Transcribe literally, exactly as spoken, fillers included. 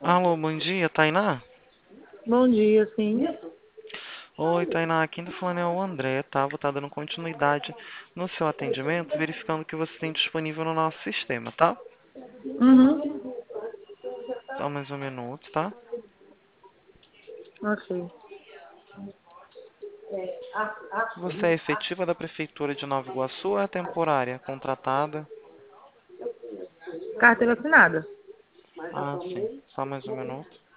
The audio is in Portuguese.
Alô, bom dia, Tainá? Bom dia, sim. Oi, Tainá, quem tá falando é o André, tá? Vou estar dando continuidade no seu atendimento, verificando o que você tem disponível no nosso sistema, tá? Uhum. Só mais um minuto, tá? Ok. Você é efetiva da Prefeitura de Nova Iguaçu ou é temporária, contratada? Carteira assinada. Ah, sim. Só mais um minuto.